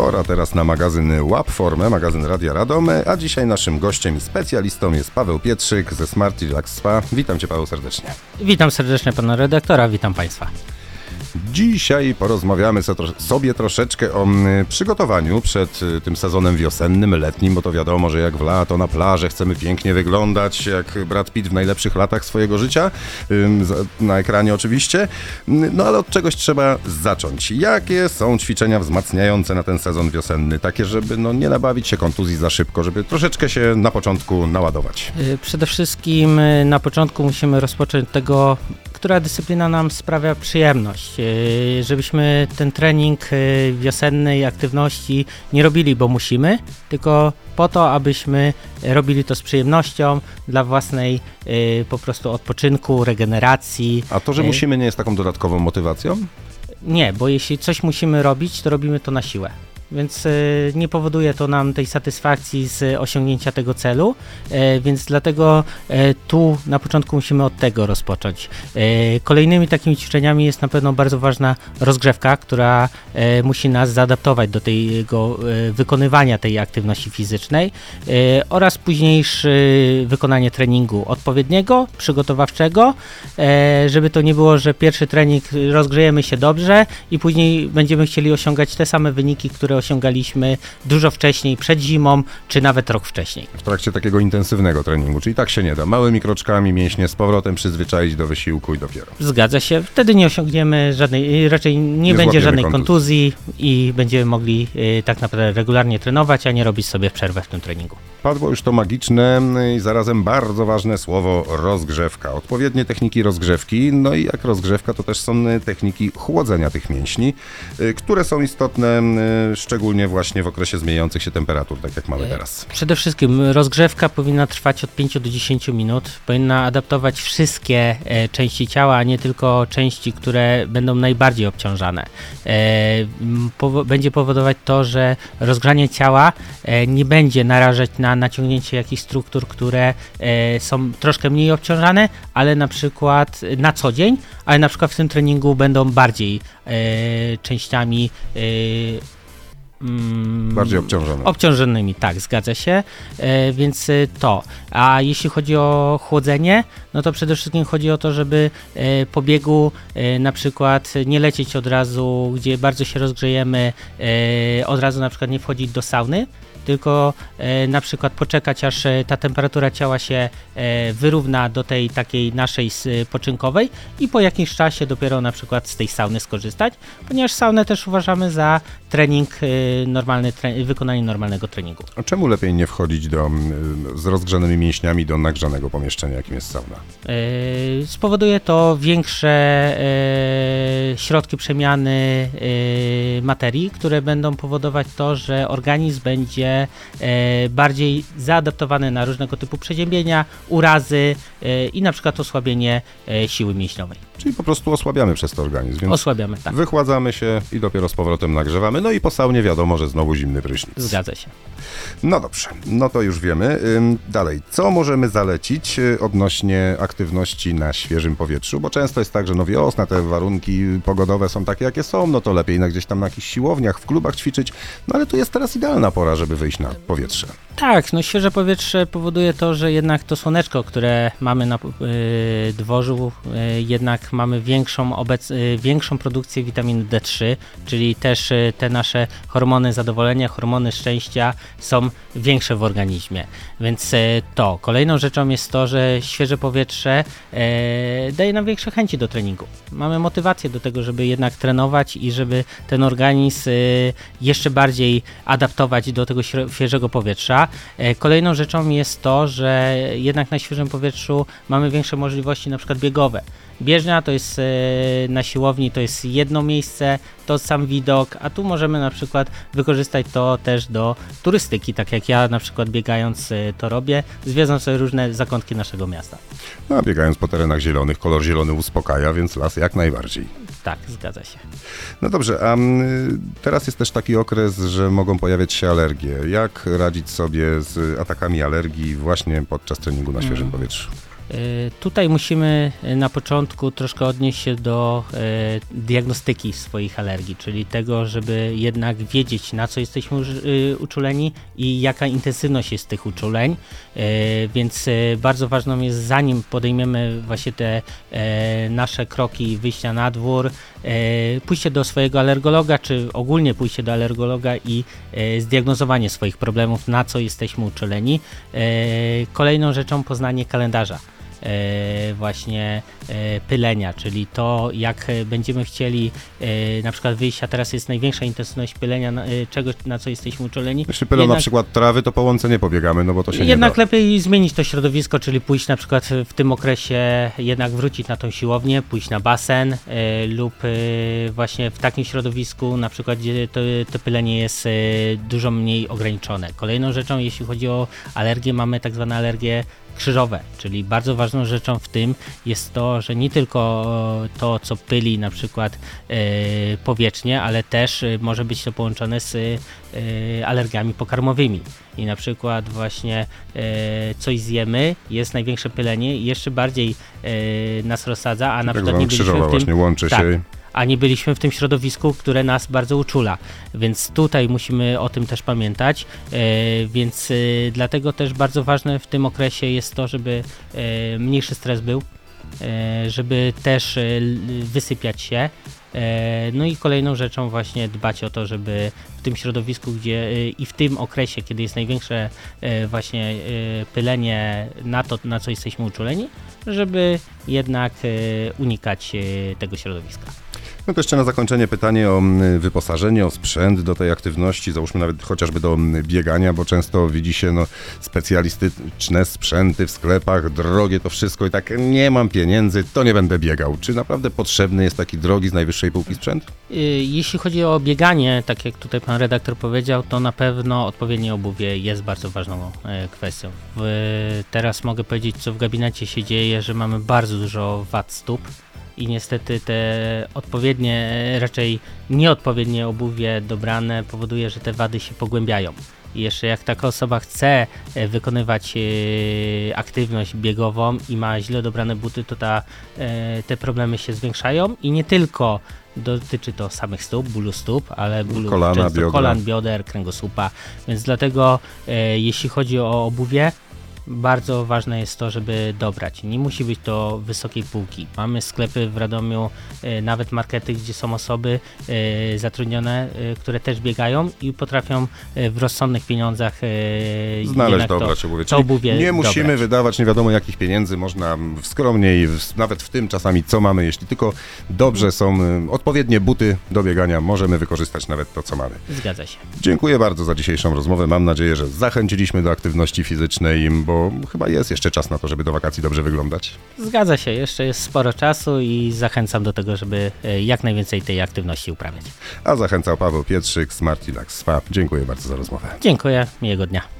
Pora teraz na magazyn Łap Formę, magazyn Radia Radom, a dzisiaj naszym gościem i specjalistą jest Paweł Pietrzyk ze Smart Relax Spa. Witam Cię, Paweł, serdecznie. Witam serdecznie pana redaktora, witam Państwa. Dzisiaj porozmawiamy sobie troszeczkę o przygotowaniu przed tym sezonem wiosennym, letnim, bo to wiadomo, że jak w lato na plaży chcemy pięknie wyglądać, jak Brad Pitt w najlepszych latach swojego życia, na ekranie oczywiście, no ale od czegoś trzeba zacząć. Jakie są ćwiczenia wzmacniające na ten sezon wiosenny? Takie, żeby nie nabawić się kontuzji za szybko, żeby troszeczkę się na początku naładować. Przede wszystkim na początku musimy rozpocząć od tego, która dyscyplina nam sprawia przyjemność. Żebyśmy ten trening wiosennej aktywności nie robili, bo musimy, tylko po to, abyśmy robili to z przyjemnością, dla własnej po prostu odpoczynku, regeneracji. A to, że musimy, nie jest taką dodatkową motywacją? Nie, bo jeśli coś musimy robić, to robimy to na siłę. Więc nie powoduje to nam tej satysfakcji z osiągnięcia tego celu, więc dlatego tu na początku musimy od tego rozpocząć. Kolejnymi takimi ćwiczeniami jest na pewno bardzo ważna rozgrzewka, która musi nas zaadaptować do tego wykonywania tej aktywności fizycznej oraz późniejsze wykonanie treningu odpowiedniego, przygotowawczego, żeby to nie było, że pierwszy trening rozgrzejemy się dobrze i później będziemy chcieli osiągać te same wyniki, które osiągaliśmy dużo wcześniej, przed zimą, czy nawet rok wcześniej. W trakcie takiego intensywnego treningu, czyli tak się nie da. Małymi kroczkami mięśnie z powrotem przyzwyczaić do wysiłku i dopiero. Zgadza się. Wtedy nie osiągniemy żadnej, raczej nie będzie żadnej kontuzji i będziemy mogli tak naprawdę regularnie trenować, a nie robić sobie przerwę w tym treningu. Padło już to magiczne i zarazem bardzo ważne słowo rozgrzewka. Odpowiednie techniki rozgrzewki, no i jak rozgrzewka, to też są techniki chłodzenia tych mięśni, które są istotne szczególnie właśnie w okresie zmieniających się temperatur, tak jak mamy teraz. Przede wszystkim rozgrzewka powinna trwać od 5 do 10 minut. Powinna adaptować wszystkie części ciała, a nie tylko części, które będą najbardziej obciążane. Będzie powodować to, że rozgrzanie ciała nie będzie narażać na naciągnięcie jakichś struktur, które są troszkę mniej obciążane, ale na przykład na co dzień, ale na przykład w tym treningu będą bardziej częściami bardziej obciążonymi, tak, zgadza się, więc to. A jeśli chodzi o chłodzenie, no to przede wszystkim chodzi o to, żeby po biegu na przykład nie lecieć od razu, gdzie bardzo się rozgrzejemy, od razu na przykład nie wchodzić do sauny, tylko na przykład poczekać, aż ta temperatura ciała się wyrówna do tej takiej naszej spoczynkowej i po jakimś czasie dopiero na przykład z tej sauny skorzystać, ponieważ saunę też uważamy za trening normalny, wykonanie normalnego treningu. A czemu lepiej nie wchodzić z rozgrzanymi mięśniami do nagrzanego pomieszczenia, jakim jest sauna? Spowoduje to większe środki przemiany materii, które będą powodować to, że organizm będzie bardziej zaadaptowany na różnego typu przeziębienia, urazy i na przykład osłabienie siły mięśniowej. Czyli po prostu osłabiamy przez to organizm. Więc osłabiamy, tak. Wychładzamy się i dopiero z powrotem nagrzewamy. No i po saunie wiadomo, że znowu zimny prysznic. Zgadza się. No dobrze, no to już wiemy. Dalej, co możemy zalecić odnośnie aktywności na świeżym powietrzu? Bo często jest tak, że wiosna, te warunki pogodowe są takie, jakie są, no to lepiej gdzieś tam na jakichś siłowniach, w klubach ćwiczyć. No ale tu jest teraz idealna pora, żeby wyjść na powietrze. Tak, świeże powietrze powoduje to, że jednak to słoneczko, które mamy na dworzu, jednak mamy większą produkcję witaminy D3, czyli też te nasze hormony zadowolenia, hormony szczęścia są większe w organizmie. Więc kolejną rzeczą jest to, że świeże powietrze daje nam większe chęci do treningu. Mamy motywację do tego, żeby jednak trenować i żeby ten organizm jeszcze bardziej adaptować do tego świeżego powietrza. Kolejną rzeczą jest to, że jednak na świeżym powietrzu mamy większe możliwości na przykład biegowe. Bieżnia to jest na siłowni, to jest jedno miejsce, to sam widok, a tu możemy na przykład wykorzystać to też do turystyki, tak jak ja na przykład biegając to robię, zwiedzam sobie różne zakątki naszego miasta. No, a biegając po terenach zielonych, kolor zielony uspokaja, więc las jak najbardziej. Tak, zgadza się. No dobrze, a teraz jest też taki okres, że mogą pojawiać się alergie. Jak radzić sobie z atakami alergii właśnie podczas treningu na świeżym powietrzu? Tutaj musimy na początku troszkę odnieść się do diagnostyki swoich alergii, czyli tego, żeby jednak wiedzieć, na co jesteśmy uczuleni i jaka intensywność jest tych uczuleń, więc bardzo ważną jest, zanim podejmiemy właśnie te nasze kroki wyjścia na dwór, pójście do swojego alergologa, czy ogólnie pójście do alergologa i zdiagnozowanie swoich problemów, na co jesteśmy uczuleni. Kolejną rzeczą poznanie kalendarza właśnie pylenia, czyli to, jak będziemy chcieli na przykład wyjść, a teraz jest największa intensywność pylenia czegoś, na co jesteśmy uczuleni. Jeśli pylą na przykład trawy, to po łące nie pobiegamy, no bo to się jednak nie da. lepiej zmienić to środowisko, czyli pójść na przykład w tym okresie, jednak wrócić na tą siłownię, pójść na basen lub właśnie w takim środowisku, na przykład gdzie to pylenie jest dużo mniej ograniczone. Kolejną rzeczą, jeśli chodzi o alergię, mamy tak zwane alergie krzyżowe, czyli bardzo ważną rzeczą w tym jest to, że nie tylko to, co pyli na przykład powietrznie, ale też może być to połączone z alergiami pokarmowymi. I na przykład właśnie coś zjemy, jest największe pylenie i jeszcze bardziej nas rozsadza, a na przykład nie byliśmy krzyżowa w tym... właśnie łączy tak, się. a nie byliśmy w tym środowisku, które nas bardzo uczula. Więc tutaj musimy o tym też pamiętać, więc dlatego też bardzo ważne w tym okresie jest to, żeby mniejszy stres był, żeby też wysypiać się. No i kolejną rzeczą właśnie dbać o to, żeby w tym środowisku, gdzie i w tym okresie, kiedy jest największe właśnie pylenie na to, na co jesteśmy uczuleni, żeby jednak unikać tego środowiska. No to jeszcze na zakończenie pytanie o wyposażenie, o sprzęt do tej aktywności, załóżmy nawet chociażby do biegania, bo często widzi się specjalistyczne sprzęty w sklepach, drogie to wszystko i tak nie mam pieniędzy, to nie będę biegał. Czy naprawdę potrzebny jest taki drogi z najwyższej półki sprzęt? Jeśli chodzi o bieganie, tak jak tutaj pan redaktor powiedział, to na pewno odpowiednie obuwie jest bardzo ważną kwestią. Teraz mogę powiedzieć, co w gabinecie się dzieje, że mamy bardzo dużo wad stóp. I niestety te odpowiednie, raczej nieodpowiednie obuwie dobrane powoduje, że te wady się pogłębiają. I jeszcze jak taka osoba chce wykonywać aktywność biegową i ma źle dobrane buty, to te problemy się zwiększają i nie tylko dotyczy to samych stóp, bólu stóp, ale bólu kolana, często biodra. kolan, bioder, kręgosłupa. Więc dlatego jeśli chodzi o obuwie, bardzo ważne jest to, żeby dobrać. Nie musi być to wysokiej półki. Mamy sklepy w Radomiu, nawet markety, gdzie są osoby zatrudnione, które też biegają i potrafią w rozsądnych pieniądzach Znaleźć dobrać obuwie. to obuwie nie musimy dobrać. wydawać nie wiadomo jakich pieniędzy, można skromniej, nawet w tym czasami co mamy, jeśli tylko dobrze są odpowiednie buty do biegania, możemy wykorzystać nawet to, co mamy. Zgadza się. Dziękuję bardzo za dzisiejszą rozmowę. Mam nadzieję, że zachęciliśmy do aktywności fizycznej, bo chyba jest jeszcze czas na to, żeby do wakacji dobrze wyglądać. Zgadza się, jeszcze jest sporo czasu i zachęcam do tego, żeby jak najwięcej tej aktywności uprawiać. A zachęcał Paweł Pietrzyk z Martilax Spa. Dziękuję bardzo za rozmowę. Dziękuję, miłego dnia.